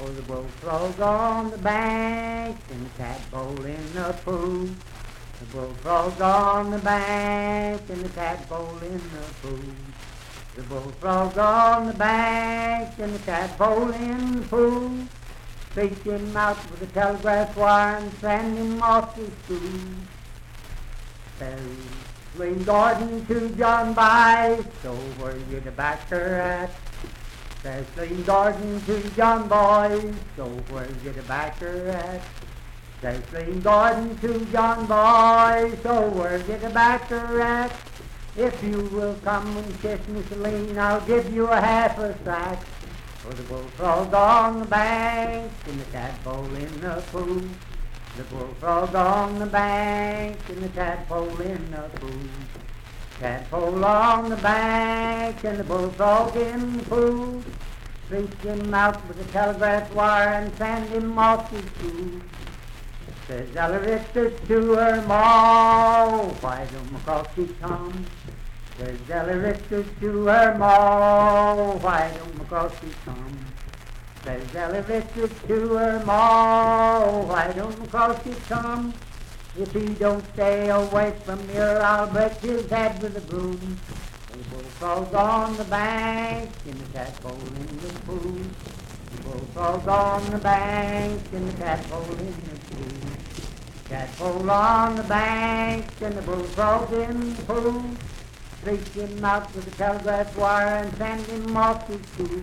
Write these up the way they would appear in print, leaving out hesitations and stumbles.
Oh, the bullfrog on the bank and the tadpole in the pool. The bullfrog on the bank and the tadpole in the pool. The bullfrog on the bank and the tadpole in the pool. Fish him out with a telegraph wire and send him off to school. Says Slim Gordon to John Boy, so where you the backer at? Says Slim Gordon to John Boy, so where you the backer at? Says Slim Gordon to John Boy, so where you the backer at? If you will come and kiss me, Celine, I'll give you a half a sack. For the bullfrog on the bank and the tadpole in the pool. The bullfrog on the bank and the tadpole in the pool. Tadpole on the bank and the bullfrog in the pool. Fish him out with a telegraph wire and send him off to school. Says Ella Richards to her ma, why don't McCroskey come? Says Ella Richards to her ma, why don't McCroskey come? Says Ella Richards to her ma, why don't McCroskey come? If he don't stay away from here, I'll break his head with a broom. The bullfrog on the bank and the tadpole in the pool. The bullfrog on the bank and the tadpole in the pool. Tadpole on the bank and the bullfrog in the pool. Fish him out with a telegraph wire and send him off to school.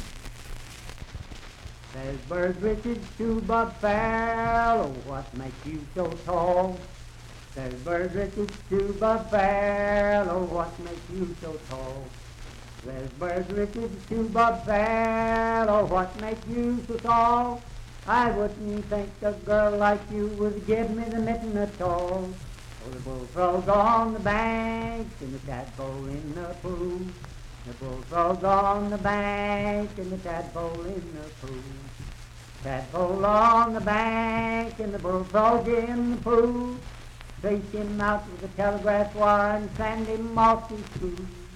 Says Bird Richards to Bob Farrell, oh, what makes you so tall? Says Bird Richards to Bob Farrell, oh, what makes you so tall? Says Bird Richards to Bob Farrell, oh, what makes you so tall? I wouldn't think a girl like you would give me the mitten at all. Oh, the bullfrog on the bank and the tadpole in the pool. The bullfrog on the bank and the tadpole in the pool. Tadpole on the bank and the bullfrog in the pool. Fish him out with a telegraph wire and send him off to school.